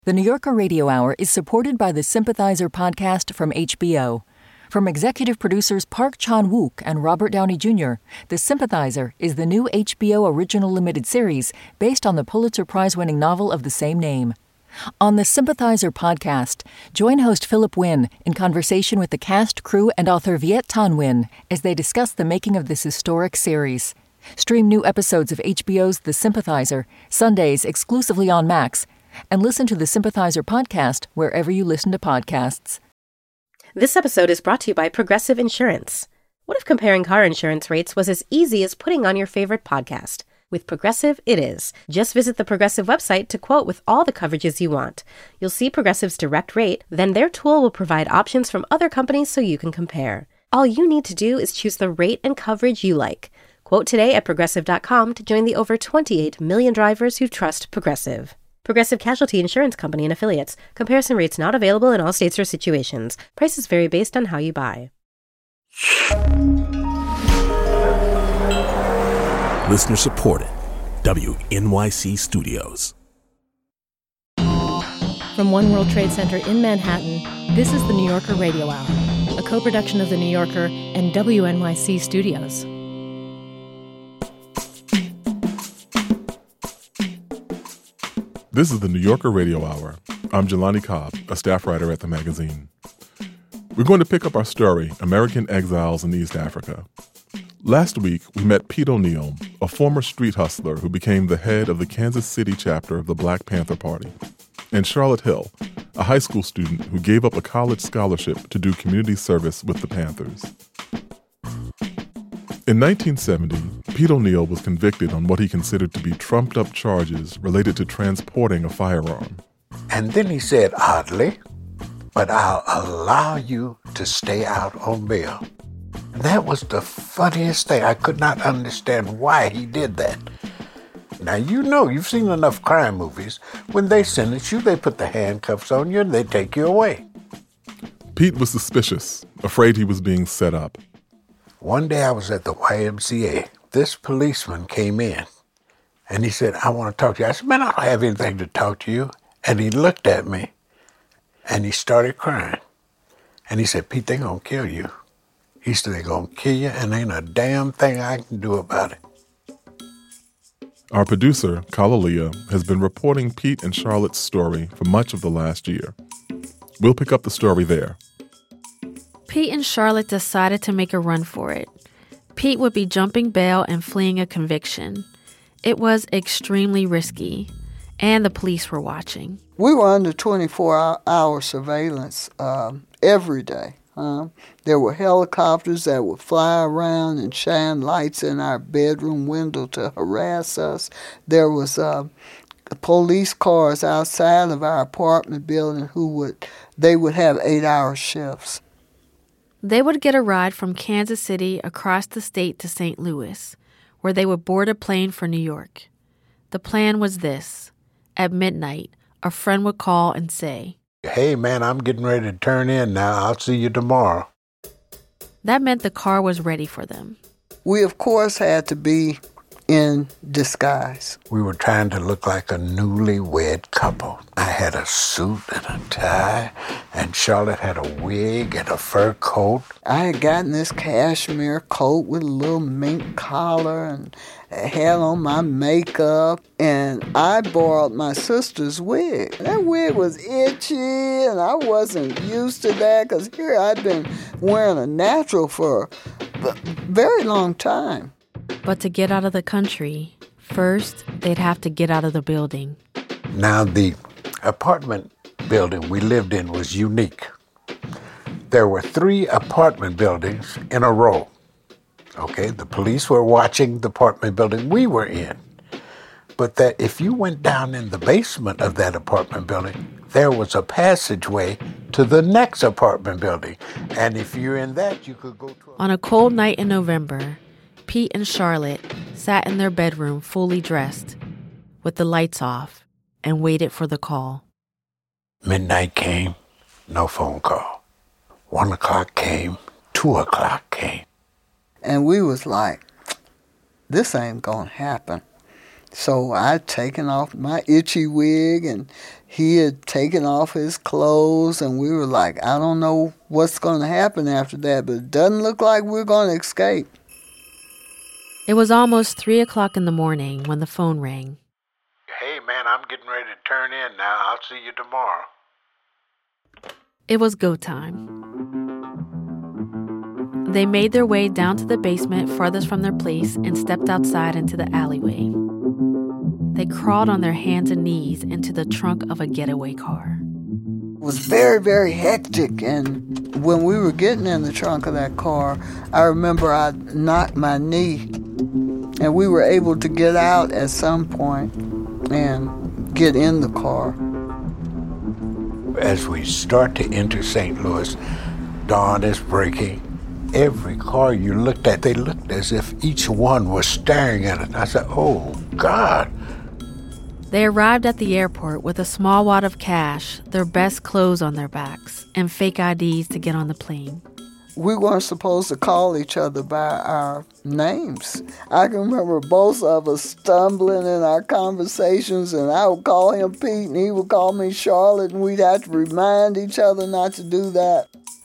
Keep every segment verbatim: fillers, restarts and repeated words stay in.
The New Yorker Radio Hour is supported by the Sympathizer podcast from H B O. From executive producers Park Chan-wook and Robert Downey Junior, The Sympathizer is the new H B O original limited series based on the Pulitzer Prize-winning novel of the same name. On the Sympathizer podcast, join host Philip Wynn in conversation with the cast, crew, and author Viet Thanh Nguyen as they discuss the making of this historic series. Stream new episodes of H B O's The Sympathizer, Sundays exclusively on Max, and listen to the Sympathizer podcast wherever you listen to podcasts. This episode is brought to you by Progressive Insurance. What if comparing car insurance rates was as easy as putting on your favorite podcast? With Progressive, it is. Just visit the Progressive website to quote with all the coverages you want. You'll see Progressive's direct rate, then their tool will provide options from other companies so you can compare. All you need to do is choose the rate and coverage you like. Quote today at Progressive dot com to join the over twenty-eight million drivers who trust Progressive. Progressive Casualty Insurance Company and Affiliates. Comparison rates not available in all states or situations. Prices vary based on how you buy. Listener supported. W N Y C Studios. From One World Trade Center in Manhattan, this is the New Yorker Radio Hour, a co-production of The New Yorker and W N Y C Studios. This is the New Yorker Radio Hour. I'm Jelani Cobb, a staff writer at the magazine. We're going to pick up our story, American Exiles in East Africa. Last week, we met Pete O'Neill, a former street hustler who became the head of the Kansas City chapter of the Black Panther Party, and Charlotte Hill, a high school student who gave up a college scholarship to do community service with the Panthers. In nineteen seventy, Pete O'Neill was convicted on what he considered to be trumped-up charges related to transporting a firearm. And then he said, oddly, but I'll allow you to stay out on bail. And that was the funniest thing. I could not understand why he did that. Now, you know, you've seen enough crime movies. When they sentence you, they put the handcuffs on you and they take you away. Pete was suspicious, afraid he was being set up. One day I was at the Y M C A. This policeman came in, and he said, I want to talk to you. I said, man, I don't have anything to talk to you. And he looked at me, and he started crying. And he said, Pete, they're going to kill you. He said, they're going to kill you, and ain't a damn thing I can do about it. Our producer, Kalalia, has been reporting Pete and Charlotte's story for much of the last year. We'll pick up the story there. Pete and Charlotte decided to make a run for it. Pete would be jumping bail and fleeing a conviction. It was extremely risky, and the police were watching. We were under twenty-four hour surveillance um, every day. Um, there were helicopters that would fly around and shine lights in our bedroom window to harass us. There was uh, police cars outside of our apartment building who would, they would have eight-hour shifts. They would get a ride from Kansas City across the state to Saint Louis, where they would board a plane for New York. The plan was this. At midnight, a friend would call and say, Hey, man, I'm getting ready to turn in now. I'll see you tomorrow. That meant the car was ready for them. We, of course, had to be in disguise. We were trying to look like a newlywed couple. I had a suit and a tie, and Charlotte had a wig and a fur coat. I had gotten this cashmere coat with a little mink collar and had on my makeup, and I borrowed my sister's wig. That wig was itchy, and I wasn't used to that because here I'd been wearing a natural for a very long time. But to get out of the country, first, they'd have to get out of the building. Now, the apartment building we lived in was unique. There were three apartment buildings in a row. Okay, the police were watching the apartment building we were in. But that if you went down in the basement of that apartment building, there was a passageway to the next apartment building. And if you're in that, you could go to... A- On a cold night in November, Pete and Charlotte sat in their bedroom fully dressed, with the lights off, and waited for the call. Midnight came, no phone call. One o'clock came, two o'clock came. And we was like, this ain't gonna happen. So I'd taken off my itchy wig, and he had taken off his clothes, and we were like, I don't know what's going to happen after that, but it doesn't look like we're going to escape. It was almost three o'clock in the morning when the phone rang. Hey, man, I'm getting ready to turn in now. I'll see you tomorrow. It was go time. They made their way down to the basement farthest from their place and stepped outside into the alleyway. They crawled on their hands and knees into the trunk of a getaway car. It was very, very hectic, and when we were getting in the trunk of that car, I remember I knocked my knee, and we were able to get out at some point and get in the car. As we start to enter Saint Louis, dawn is breaking. Every car you looked at, they looked as if each one was staring at it. I said, oh, God. They arrived at the airport with a small wad of cash, their best clothes on their backs, and fake I Ds to get on the plane. We weren't supposed to call each other by our names. I can remember both of us stumbling in our conversations, and I would call him Pete, and he would call me Charlotte, and we'd have to remind each other not to do that.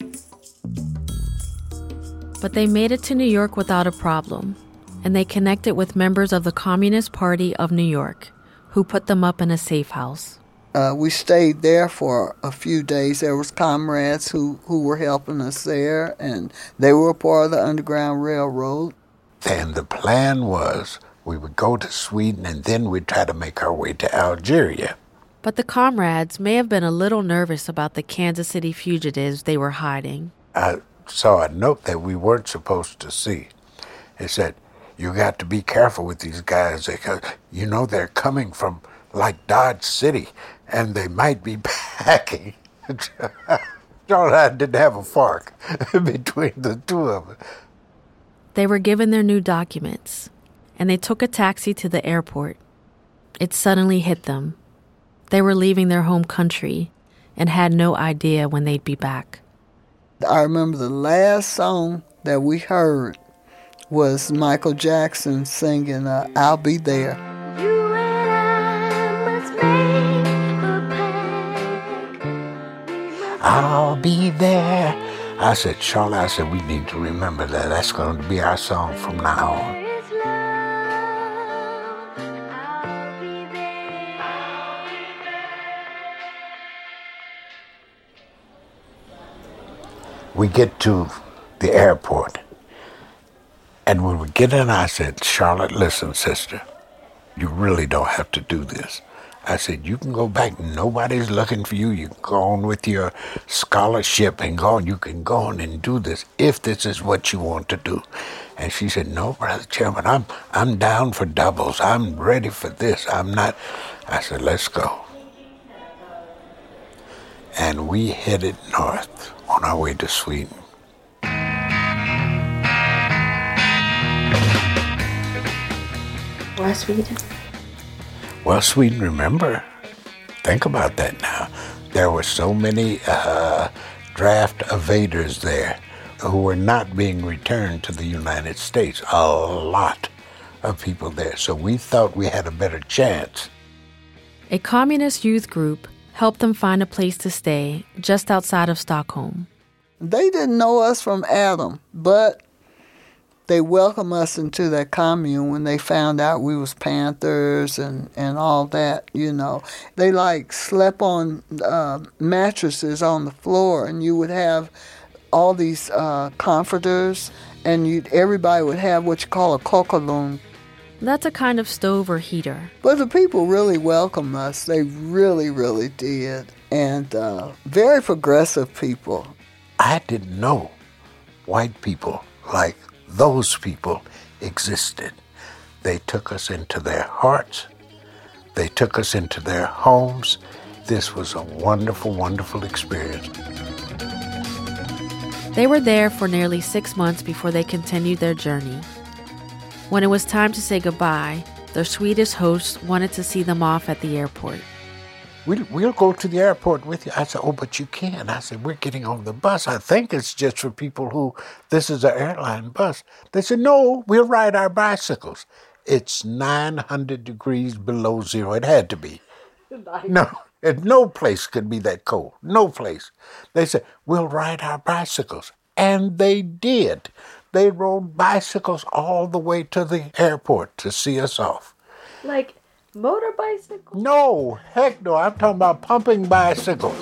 But they made it to New York without a problem, and they connected with members of the Communist Party of New York, who put them up in a safe house. Uh, we stayed there for a few days. There was comrades who, who were helping us there, and they were a part of the Underground Railroad. And the plan was we would go to Sweden, and then we'd try to make our way to Algeria. But the comrades may have been a little nervous about the Kansas City fugitives they were hiding. I saw a note that we weren't supposed to see. It said, you got to be careful with these guys because, you know, they're coming from, like, Dodge City, and they might be packing. John and I didn't have a fork between the two of us. They were given their new documents, and they took a taxi to the airport. It suddenly hit them. They were leaving their home country and had no idea when they'd be back. I remember the last song that we heard was Michael Jackson singing, uh, I'll Be There. You and I must make a pact. I'll be there. I said, Charlotte, I said, we need to remember that. That's going to be our song from now on. We get to the airport, and when we get in, I said, Charlotte, listen, sister, you really don't have to do this. I said, you can go back. Nobody's looking for you. You can go on with your scholarship and go on. You can go on and do this if this is what you want to do. And she said, no, Brother Chairman, I'm, I'm down for doubles. I'm ready for this. I'm not. I said, let's go. And we headed north on our way to Sweden. Why Sweden? Well, Sweden, remember, think about that now. There were so many uh, draft evaders there who were not being returned to the United States. A lot of people there. So we thought we had a better chance. A communist youth group helped them find a place to stay just outside of Stockholm. They didn't know us from Adam, but they welcomed us into that commune when they found out we was Panthers and, and all that, you know. They, like, slept on uh, mattresses on the floor, and you would have all these uh, comforters, and you'd, everybody would have what you call a kokolon. That's a kind of stove or heater. But the people really welcomed us. They really, really did. And uh, very progressive people. I didn't know white people like those people existed. They took us into their hearts. They took us into their homes. This was a wonderful, wonderful experience. They were there for nearly six months before they continued their journey. When it was time to say goodbye, their Swedish hosts wanted to see them off at the airport. We'll, we'll go to the airport with you. I said, oh, but you can't. I said, we're getting on the bus. I think it's just for people who, this is an airline bus. They said, no, we'll ride our bicycles. It's nine hundred degrees below zero. It had to be. No, it, no place could be that cold. No place. They said, we'll ride our bicycles. And they did. They rode bicycles all the way to the airport to see us off. Like motor bicycles? No, heck no. I'm talking about pumping bicycles.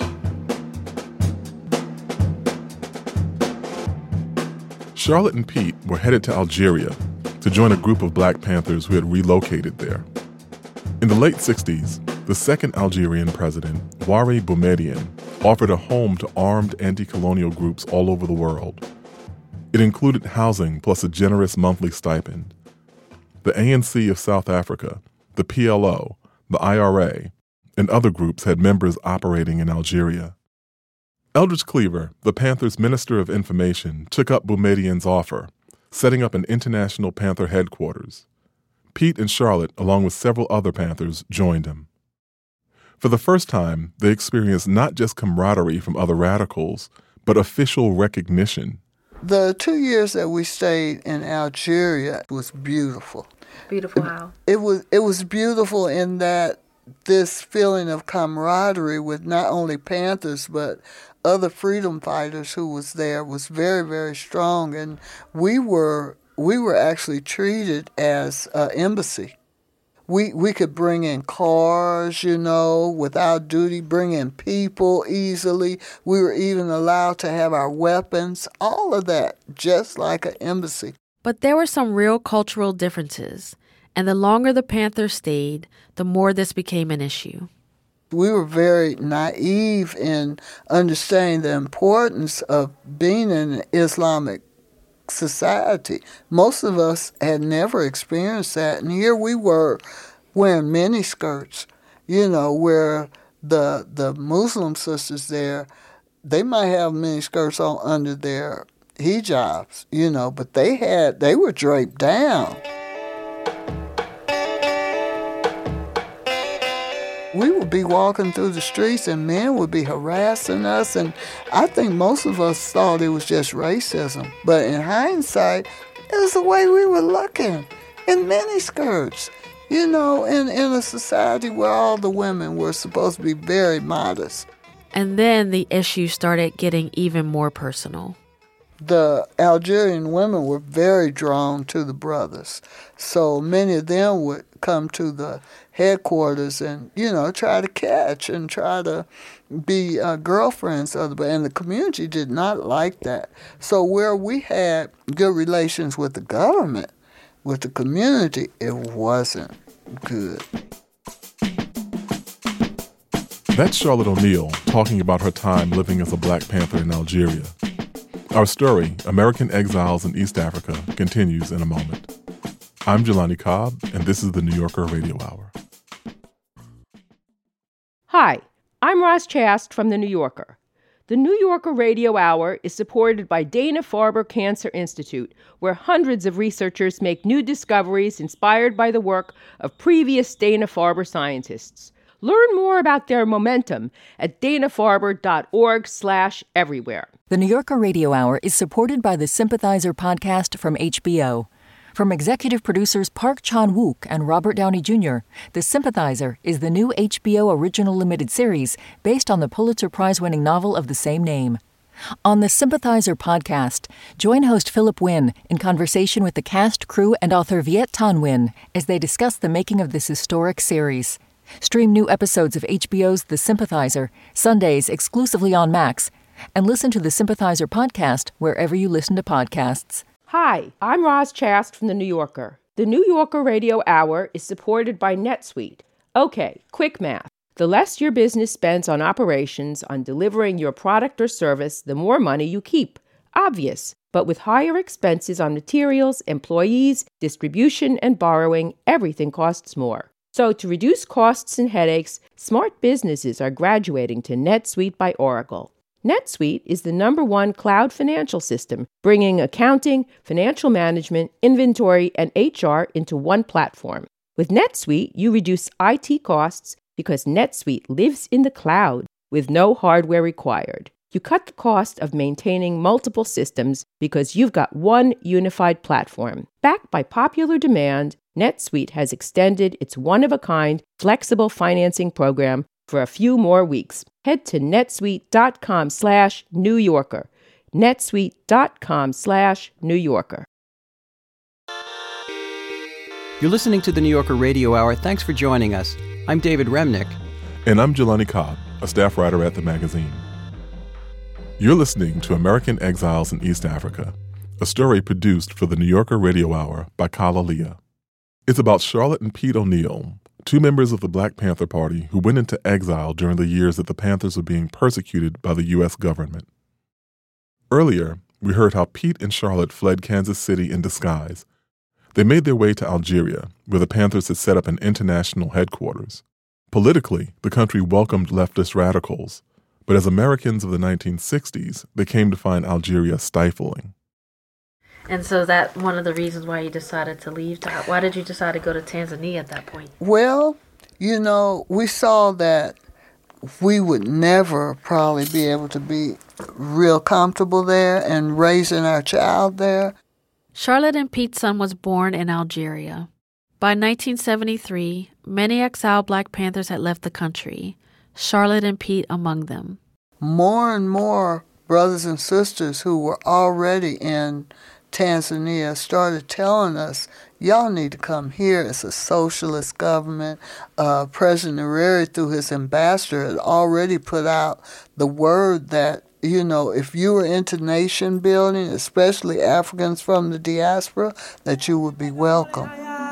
Charlotte and Pete were headed to Algeria to join a group of Black Panthers who had relocated there. In the late sixties, the second Algerian president, Ouari Boumediene, offered a home to armed anti-colonial groups all over the world. It included housing plus a generous monthly stipend. The A N C of South Africa, the P L O, the I R A, and other groups had members operating in Algeria. Eldridge Cleaver, the Panthers' Minister of Information, took up Boumediene's offer, setting up an international Panther headquarters. Pete and Charlotte, along with several other Panthers, joined him. For the first time, they experienced not just camaraderie from other radicals, but official recognition. The two years that we stayed in Algeria was beautiful. Beautiful how? It was it was beautiful in that this feeling of camaraderie with not only Panthers but other freedom fighters who was there was very, very strong, and we were we were actually treated as an embassy. We we could bring in cars, you know, without duty, bring in people easily. We were even allowed to have our weapons, all of that, just like an embassy. But there were some real cultural differences, and the longer the Panthers stayed, the more this became an issue. We were very naive in understanding the importance of being in an Islamic society. Most of us had never experienced that, and here we were wearing miniskirts, you know, where the the Muslim sisters there, they might have miniskirts on under their hijabs, you know, but they had they were draped down. We would be walking through the streets and men would be harassing us, and I think most of us thought it was just racism. But in hindsight, it was the way we were looking, in miniskirts, you know, in, in a society where all the women were supposed to be very modest. And then the issue started getting even more personal. The Algerian women were very drawn to the brothers, so many of them would come to the headquarters and, you know, try to catch and try to be uh, girlfriends of the, and the community did not like that. So where we had good relations with the government, with the community, it wasn't good. That's Charlotte O'Neill talking about her time living as a Black Panther in Algeria. Our story, American Exiles in East Africa, continues in a moment. I'm Jelani Cobb, and this is the New Yorker Radio Hour. Hi, I'm Roz Chast from The New Yorker. The New Yorker Radio Hour is supported by Dana-Farber Cancer Institute, where hundreds of researchers make new discoveries inspired by the work of previous Dana-Farber scientists. Learn more about their momentum at dana-farber.org slash everywhere. The New Yorker Radio Hour is supported by the Sympathizer podcast from H B O. From executive producers Park Chan-wook and Robert Downey Junior, The Sympathizer is the new H B O original limited series based on the Pulitzer Prize-winning novel of the same name. On the Sympathizer podcast, join host Philip Wynn in conversation with the cast, crew, and author Viet Thanh Nguyen as they discuss the making of this historic series. Stream new episodes of H B O's The Sympathizer, Sundays exclusively on Max, and listen to the Sympathizer podcast wherever you listen to podcasts. Hi, I'm Roz Chast from The New Yorker. The New Yorker Radio Hour is supported by NetSuite. Okay, quick math. The less your business spends on operations, on delivering your product or service, the more money you keep. Obvious. But with higher expenses on materials, employees, distribution, and borrowing, everything costs more. So to reduce costs and headaches, smart businesses are graduating to NetSuite by Oracle. NetSuite is the number one cloud financial system, bringing accounting, financial management, inventory, and H R into one platform. With NetSuite, you reduce I T costs because NetSuite lives in the cloud with no hardware required. You cut the cost of maintaining multiple systems because you've got one unified platform. Backed by popular demand, NetSuite has extended its one-of-a-kind flexible financing program for a few more weeks. Head to netsuite.com slash New Yorker. netsuite.com slash New Yorker. You're listening to the New Yorker Radio Hour. Thanks for joining us. I'm David Remnick. And I'm Jelani Cobb, a staff writer at the magazine. You're listening to American Exiles in East Africa, a story produced for the New Yorker Radio Hour by Kala Leah. It's about Charlotte and Pete O'Neill, two members of the Black Panther Party who went into exile during the years that the Panthers were being persecuted by the U S government. Earlier, we heard how Pete and Charlotte fled Kansas City in disguise. They made their way to Algeria, where the Panthers had set up an international headquarters. Politically, the country welcomed leftist radicals, but as Americans of the nineteen sixties, they came to find Algeria stifling. And so is that one of the reasons why you decided to leave? Why did you decide to go to Tanzania at that point? Well, you know, we saw that we would never probably be able to be real comfortable there and raising our child there. Charlotte and Pete's son was born in Algeria. By nineteen seventy-three, many exiled Black Panthers had left the country, Charlotte and Pete among them. More and more brothers and sisters who were already in Tanzania started telling us, y'all need to come here. It's a socialist government. Uh, President Nyerere, through his ambassador, had already put out the word that, you know, if you were into nation building, especially Africans from the diaspora, that you would be welcome.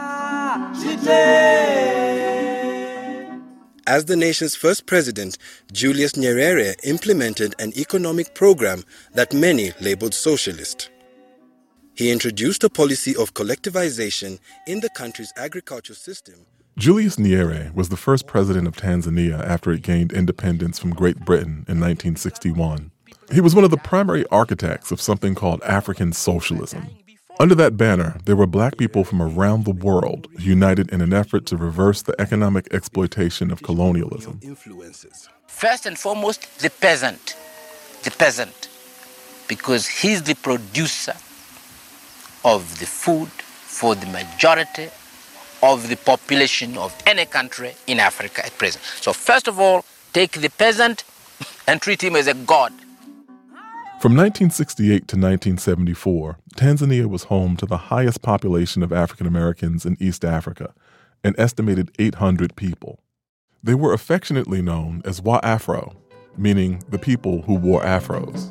As the nation's first president, Julius Nyerere implemented an economic program that many labeled socialist. He introduced a policy of collectivization in the country's agriculture system. Julius Nyerere was the first president of Tanzania after it gained independence from Great Britain in nineteen sixty-one. He was one of the primary architects of something called African socialism. Under that banner, there were Black people from around the world united in an effort to reverse the economic exploitation of colonialism. First and foremost, the peasant. The peasant. Because he's the producer of the food for the majority of the population of any country in Africa at present. So first of all, take the peasant and treat him as a god. From nineteen sixty-eight to nineteen seventy-four, Tanzania was home to the highest population of African Americans in East Africa, an estimated eight hundred people. They were affectionately known as Wa-Afro, meaning the people who wore afros.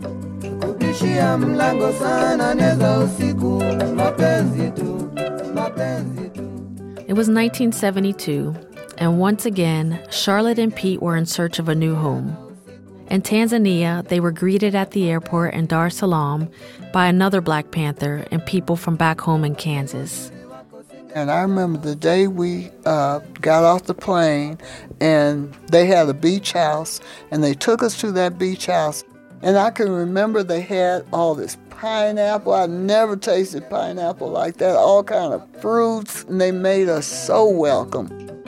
It was nineteen seventy-two, and once again, Charlotte and Pete were in search of a new home. In Tanzania, they were greeted at the airport in Dar es Salaam by another Black Panther and people from back home in Kansas. And I remember the day we uh, got off the plane, and they had a beach house, and they took us to that beach house. And I can remember they had all this pineapple. I never tasted pineapple like that, all kind of fruits, and they made us so welcome.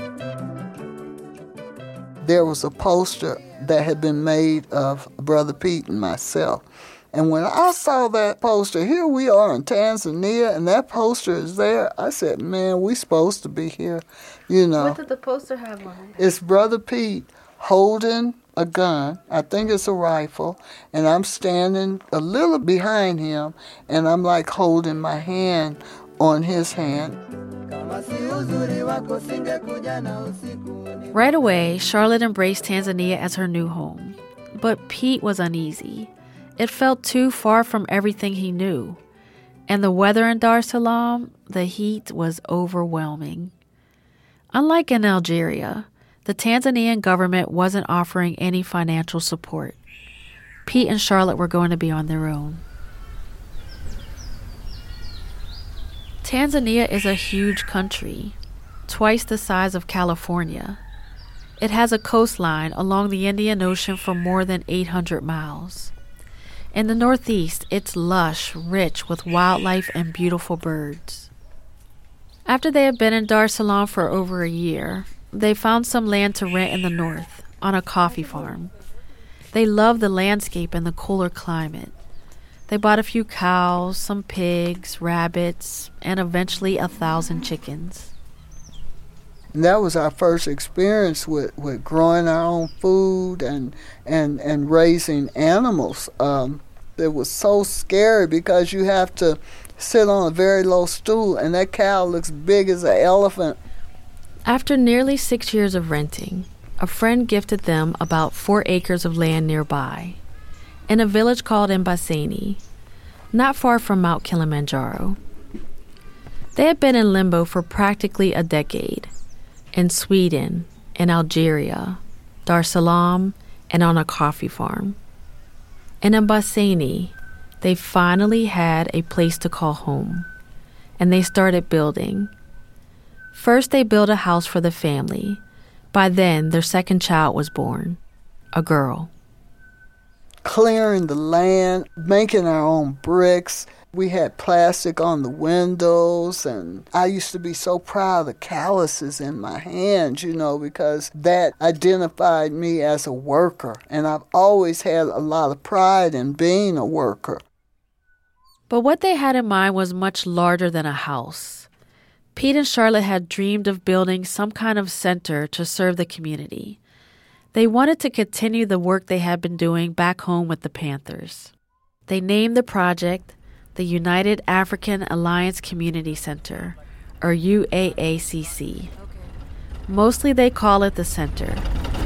There was a poster that had been made of Brother Pete and myself. And when I saw that poster, here we are in Tanzania, and that poster is there, I said, man, we supposed to be here, you know. What did the poster have on it? It's Brother Pete holding a gun. I think it's a rifle, and I'm standing a little behind him, and I'm like holding my hand on his hand. Right away, Charlotte embraced Tanzania as her new home. But Pete was uneasy. It felt too far from everything he knew. And the weather in Dar es Salaam, the heat was overwhelming. Unlike in Algeria, the Tanzanian government wasn't offering any financial support. Pete and Charlotte were going to be on their own. Tanzania is a huge country, twice the size of California. It has a coastline along the Indian Ocean for more than eight hundred miles. In the northeast, it's lush, rich with wildlife and beautiful birds. After they had been in Dar es Salaam for over a year, they found some land to rent in the north, on a coffee farm. They loved the landscape and the cooler climate. They bought a few cows, some pigs, rabbits, and eventually a thousand chickens. And that was our first experience with, with growing our own food and and, and raising animals. Um, it was so scary because you have to sit on a very low stool, and that cow looks big as an elephant. After nearly six years of renting, a friend gifted them about four acres of land nearby, in a village called Mbaseni, not far from Mount Kilimanjaro. They had been in limbo for practically a decade, in Sweden, in Algeria, Dar es Salaam, and on a coffee farm. In Mbaseni, they finally had a place to call home, and they started building. First, they built a house for the family. By then, their second child was born, a girl. Clearing the land, making our own bricks. We had plastic on the windows, and I used to be so proud of the calluses in my hands, you know, because that identified me as a worker, and I've always had a lot of pride in being a worker. But what they had in mind was much larger than a house. Pete and Charlotte had dreamed of building some kind of center to serve the community. They wanted to continue the work they had been doing back home with the Panthers. They named the project the United African Alliance Community Center, or U A A C C. Mostly they call it the center.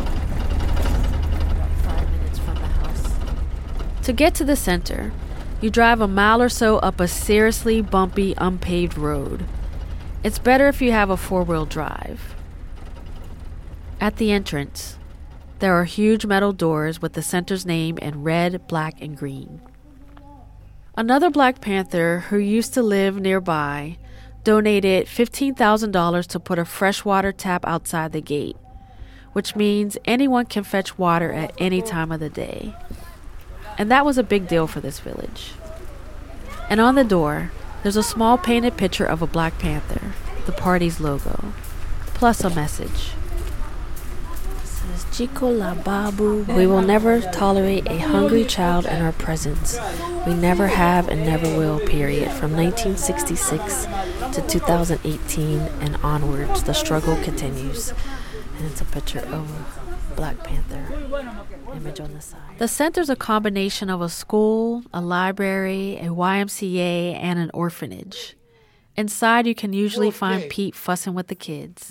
Five minutes from the house. To get to the center, you drive a mile or so up a seriously bumpy, unpaved road. It's better if you have a four-wheel drive. At the entrance, there are huge metal doors with the center's name in red, black, and green. Another Black Panther who used to live nearby donated fifteen thousand dollars to put a freshwater tap outside the gate, which means anyone can fetch water at any time of the day. And that was a big deal for this village. And on the door, there's a small painted picture of a Black Panther, the party's logo, plus a message. It says, Chico la Babu, we will never tolerate a hungry child in our presence. We never have and never will, period. From nineteen sixty-six to two thousand eighteen and onwards, the struggle continues. And it's a picture of a Black Panther image on the side. The center's a combination of a school, a library, a Y M C A, and an orphanage. Inside, you can usually find Pete fussing with the kids.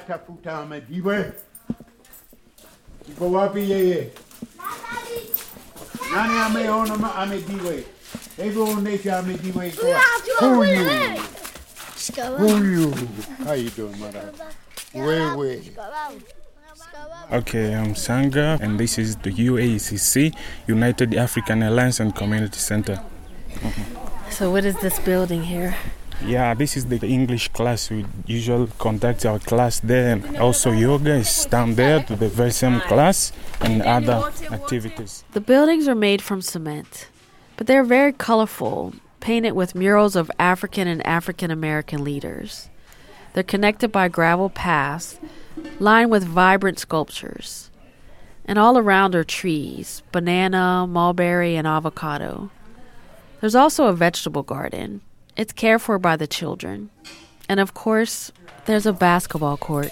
Who you? Who you? How you doing, madam? Wait, wait. Okay, I'm Sanga, and this is the U A C C, United African Alliance and Community Center. Mm-hmm. So what is this building here? Yeah, this is the English class. We usually conduct our class there, and also yoga is down there to the very same class and other activities. The buildings are made from cement, but they're very colorful, painted with murals of African and African American leaders. They're connected by gravel paths, lined with vibrant sculptures. And all around are trees, banana, mulberry, and avocado. There's also a vegetable garden. It's cared for by the children. And of course, there's a basketball court.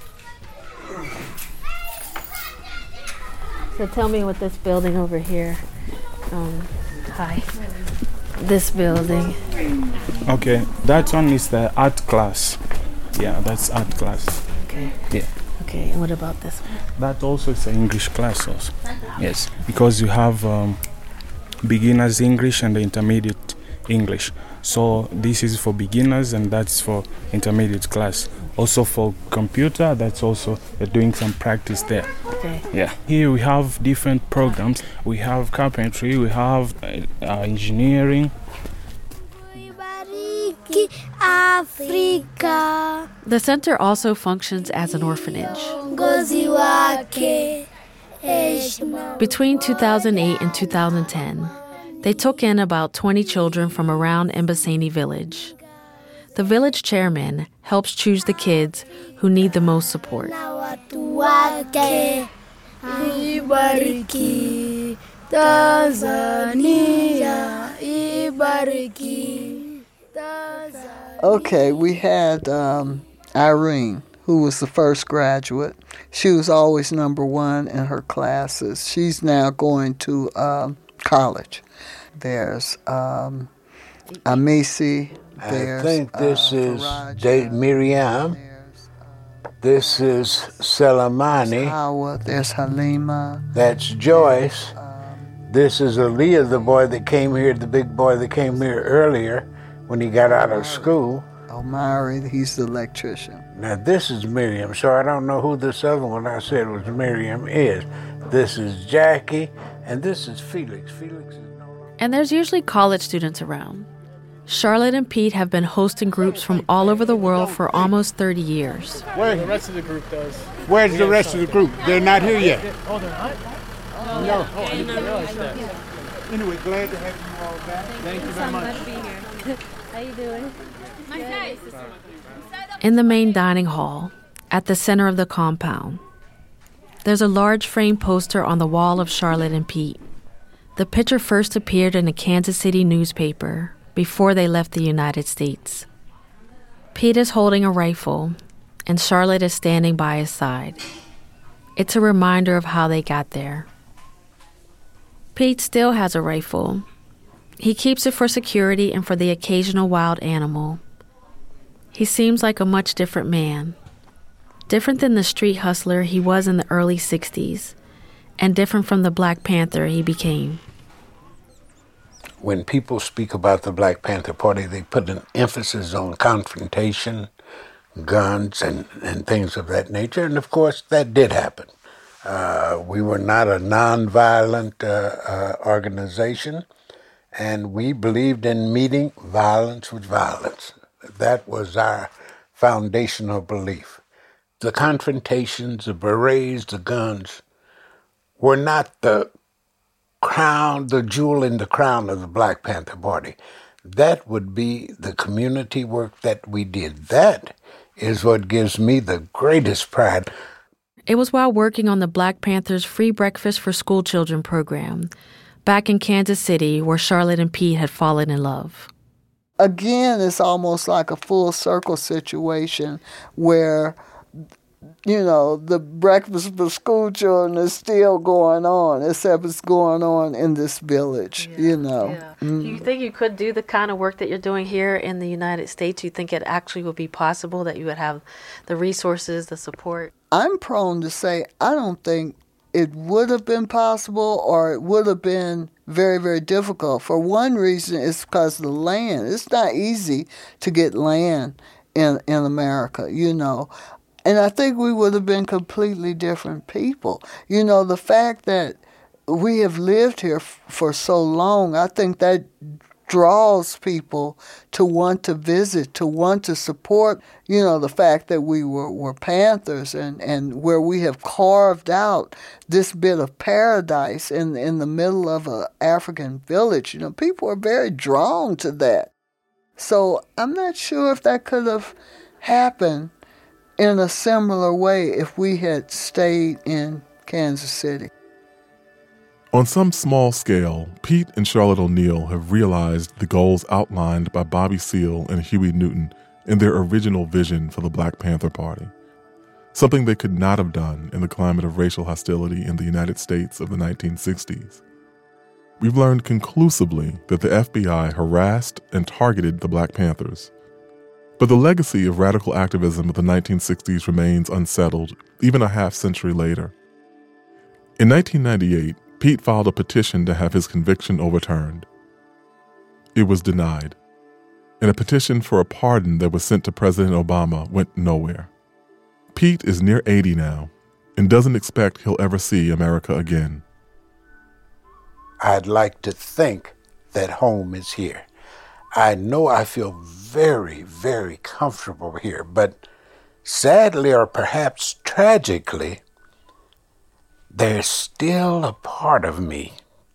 So tell me what this building over here, um, hi, this building. Okay, that one is the art class. Yeah, that's art class. Okay. Yeah. Okay, and what about this one? That also is an English class also. Yes, because you have um, beginners English and the intermediate English. So this is for beginners and that's for intermediate class. Also for computer, that's also uh, doing some practice there. Okay. Yeah. Here we have different programs. We have carpentry, we have uh, uh, engineering. Africa. The center also functions as an orphanage. Between two thousand eight and two thousand ten, they took in about twenty children from around Mbaseni village. The village chairman helps choose the kids who need the most support. Okay, we had um, Irene, who was the first graduate. She was always number one in her classes. She's now going to um, college. There's um, Amisi. I think this uh, is De- Miriam. This is Selamani. Hawa. There's Halima. That's Joyce. This is Aaliyah, the boy that came here, the big boy that came here earlier when he got out of school. Omari, he's the electrician. Now this is Miriam, so I don't know who this other one I said was Miriam is. This is Jackie, and this is Felix. Felix is no longer... And there's usually college students around. Charlotte and Pete have been hosting groups from all over the world for almost thirty years. Where the rest of the group does. Where's the rest of the group? They're not here yet. Oh, they're not? No. Oh, I didn't realize that. Anyway, glad to have you all back. Thank you very much. Glad to be here. How you doing? In the main dining hall, at the center of the compound, there's a large frame poster on the wall of Charlotte and Pete. The picture first appeared in a Kansas City newspaper before they left the United States. Pete is holding a rifle, and Charlotte is standing by his side. It's a reminder of how they got there. Pete still has a rifle. He keeps it for security and for the occasional wild animal. He seems like a much different man. Different than the street hustler he was in the early sixties, and different from the Black Panther he became. When people speak about the Black Panther Party, they put an emphasis on confrontation, guns, and, and things of that nature. And, of course, that did happen. Uh, we were not a nonviolent uh, uh, organization, and we believed in meeting violence with violence. That was our foundational belief. The confrontations, the berets, the guns were not the crown, the jewel in the crown of the Black Panther Party. That would be the community work that we did. That is what gives me the greatest pride. It was while working on the Black Panthers' Free Breakfast for School Children program, back in Kansas City, where Charlotte and Pete had fallen in love. Again, it's almost like a full circle situation where, you know, the breakfast for school children is still going on, except it's going on in this village, yeah, you know. Yeah. Mm. Do you think you could do the kind of work that you're doing here in the United States? Do you think it actually would be possible that you would have the resources, the support? I'm prone to say I don't think it would have been possible, or it would have been very, very difficult. For one reason, it's because of the land. It's not easy to get land in in America, you know. And I think we would have been completely different people. You know, the fact that we have lived here f- for so long, I think that draws people to want to visit, to want to support, you know, the fact that we were, were Panthers and, and where we have carved out this bit of paradise in, in the middle of an African village. You know, people are very drawn to that. So I'm not sure if that could have happened in a similar way if we had stayed in Kansas City. On some small scale, Pete and Charlotte O'Neill have realized the goals outlined by Bobby Seale and Huey Newton in their original vision for the Black Panther Party, something they could not have done in the climate of racial hostility in the United States of the nineteen sixties. We've learned conclusively that the F B I harassed and targeted the Black Panthers. But the legacy of radical activism of the nineteen sixties remains unsettled, even a half century later. In nineteen ninety-eight, Pete filed a petition to have his conviction overturned. It was denied, and a petition for a pardon that was sent to President Obama went nowhere. Pete is near eighty now and doesn't expect he'll ever see America again. I'd like to think that home is here. I know I feel very, very comfortable here, but sadly, or perhaps tragically, there's still a part of me,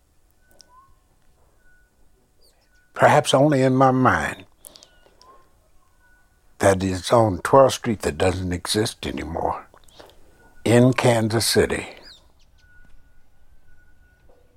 perhaps only in my mind, that is on twelfth Street that doesn't exist anymore, in Kansas City.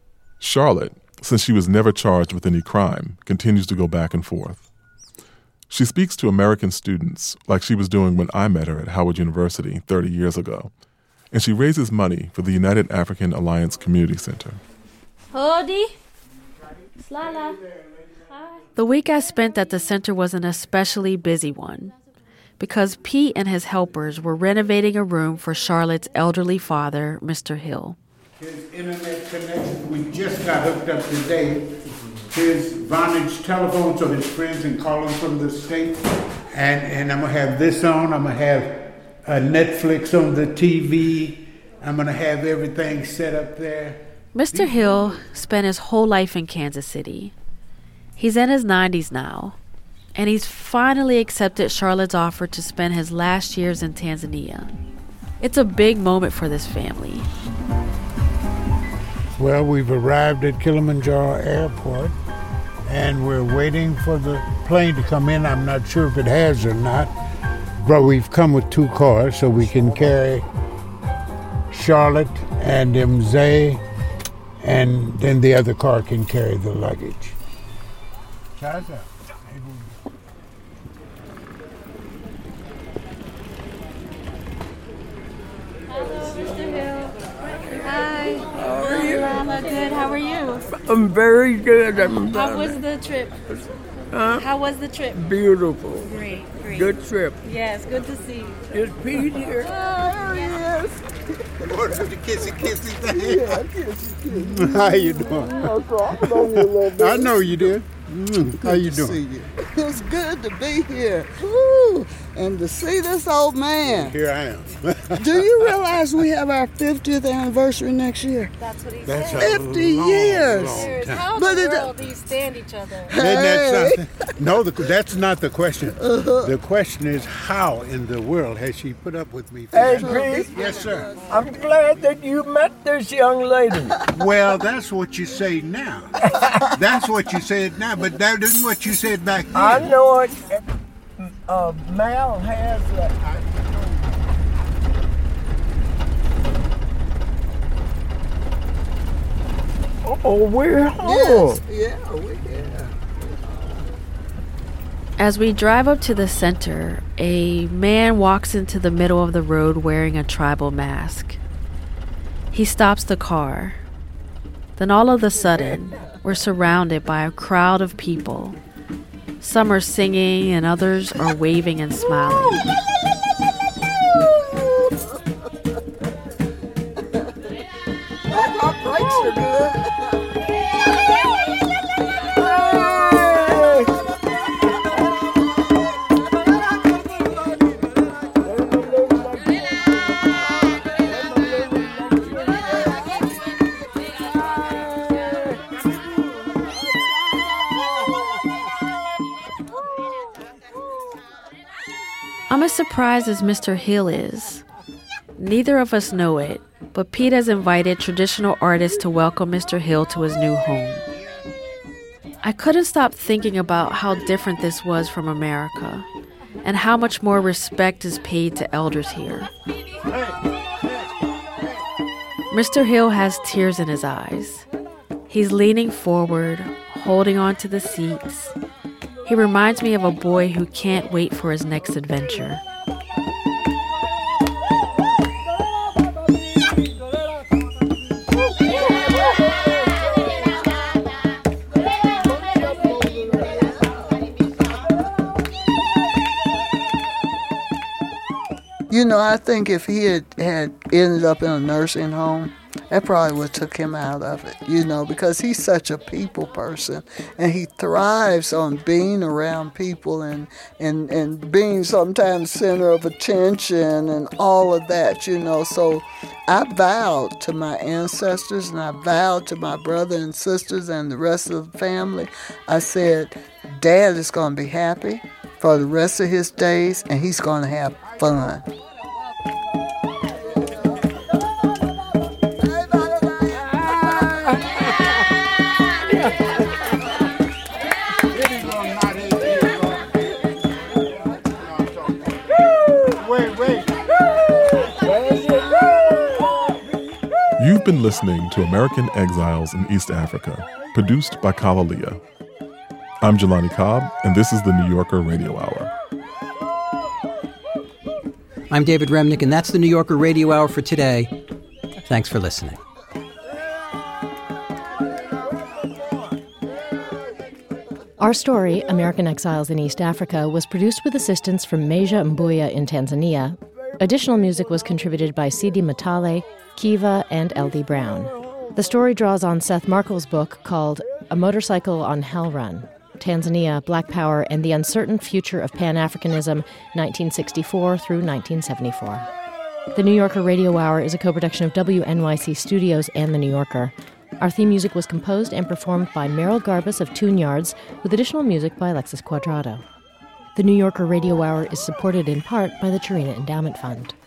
Charlotte, since she was never charged with any crime, continues to go back and forth. She speaks to American students like she was doing when I met her at Howard University thirty years ago. And she raises money for the United African Alliance Community Center. Hodi. Slala. Hi. The week I spent at the center was an especially busy one because Pete and his helpers were renovating a room for Charlotte's elderly father, Mister Hill. His internet connection, we just got hooked up today. His Vonage telephone so his friends can call him from the state. And, and I'm going to have this on. I'm going to have uh, Netflix on the T V. I'm going to have everything set up there. Mister Hill spent his whole life in Kansas City. He's in his nineties now, and he's finally accepted Charlotte's offer to spend his last years in Tanzania. It's a big moment for this family. Well, we've arrived at Kilimanjaro Airport, and we're waiting for the plane to come in. I'm not sure if it has or not, but we've come with two cars so we can carry Charlotte and Mzee, and then the other car can carry the luggage. Chaza. Hello, Mister Hill. Hi. How are you? Mama, good. How are you? I'm very good. I'm How was the trip? Huh? How was the trip? Beautiful. Great, great. Good trip. Yes, good to see you. Is Pete here? Oh, yes. What is the kissy kissy thing? Yeah, kissy kissy. How you doing? I know you a little bit. I know you did. Mm, how you to doing? See you. It's good to be here. Woo! And to see this old man. Here I am. Do you realize we have our fiftieth anniversary next year? That's what he That's said. fifty long, years. long time. How in But the it- world do you stand each other? Isn't that Hey. something? No, the, that's not the question. Uh-huh. The question is, how in the world has she put up with me? for Hey, that? Pete. Yes, sir. I'm glad that you met this young lady. Well, that's what you say now. That's what you said now, but that isn't what you said back then. I know it. Uh, Mal has a... Oh, we're home. Yes. Yeah, we yeah. As we drive up to the center, a man walks into the middle of the road wearing a tribal mask. He stops the car. Then all of a sudden, we're surrounded by a crowd of people. Some are singing and others are waving and smiling. My brakes are good. I'm as surprised as Mister Hill is. Neither of us know it, but Pete has invited traditional artists to welcome Mister Hill to his new home. I couldn't stop thinking about how different this was from America, and how much more respect is paid to elders here. Mister Hill has tears in his eyes. He's leaning forward, holding on to the seats. He reminds me of a boy who can't wait for his next adventure. You know, I think if he had, had ended up in a nursing home, that probably would have took him out of it, you know, because he's such a people person, and he thrives on being around people and, and, and being sometimes center of attention and all of that, you know. So I vowed to my ancestors, and I vowed to my brother and sisters and the rest of the family. I said, Dad is going to be happy for the rest of his days, and he's going to have fun. You've been listening to American Exiles in East Africa, produced by Kalalia. I'm Jelani Cobb, and this is the New Yorker Radio Hour. I'm David Remnick, and that's the New Yorker Radio Hour for today. Thanks for listening. Our story, American Exiles in East Africa, was produced with assistance from Meja Mbuya in Tanzania. Additional music was contributed by Sidi Matale, Kiva, and L D Brown. The story draws on Seth Markle's book called A Motorcycle on Hell Run, Tanzania, Black Power, and the Uncertain Future of Pan-Africanism, nineteen sixty-four through nineteen seventy-four. The New Yorker Radio Hour is a co-production of W N Y C Studios and The New Yorker. Our theme music was composed and performed by Merrill Garbus of Tune Yards, with additional music by Alexis Quadrado. The New Yorker Radio Hour is supported in part by the Chirina Endowment Fund.